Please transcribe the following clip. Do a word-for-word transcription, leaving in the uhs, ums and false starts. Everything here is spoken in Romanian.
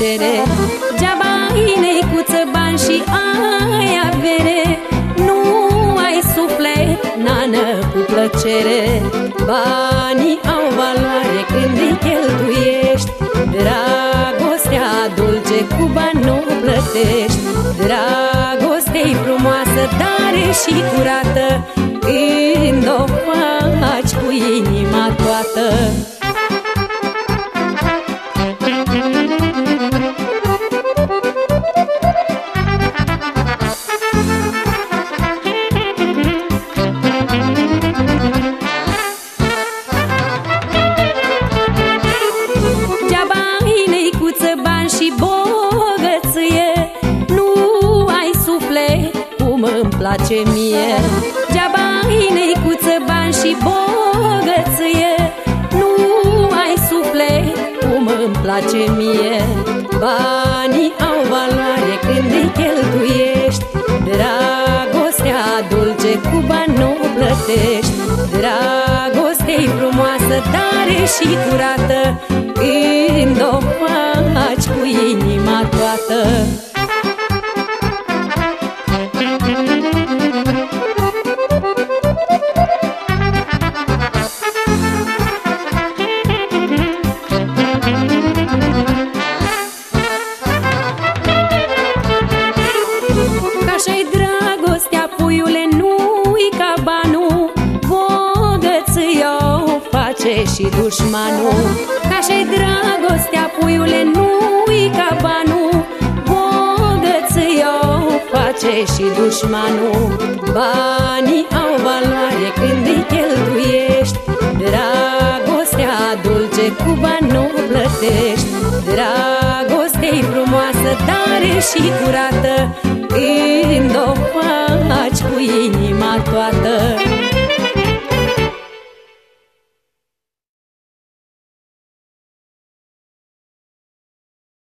plăcere. Geaba ai neicuță, bani și ai avere, nu ai suflet, nană, cu plăcere. Banii au valoare când îi cheltuiești, dragostea dulce cu bani nu plătești. Dragostea-i frumoasă, tare și curată, când o faci cu inima toată. Bani și bogăție, nu ai suflet cum îmi place mie. Geaba ai neicuță, bani și bogăție, nu ai suflet cum îmi place mie. Banii au valoare când îi cheltuiești, dragostea dulce cu bani nu plătești. Dragostea-i frumoasă, tare și curată, când o faci cu inima toată. Ca așa-i dragostea, puiule, nu-i ca banul, bogăția o face și dușmanul. Ca așa-i dragostea, puiule, nu-i ca banul, bogăția o face și dușmanul. Banii au valoare când îi cheltuiești, dragostea dulce cu bani nu plătești. Dragostea-i frumoasă, tare și curată, când o faci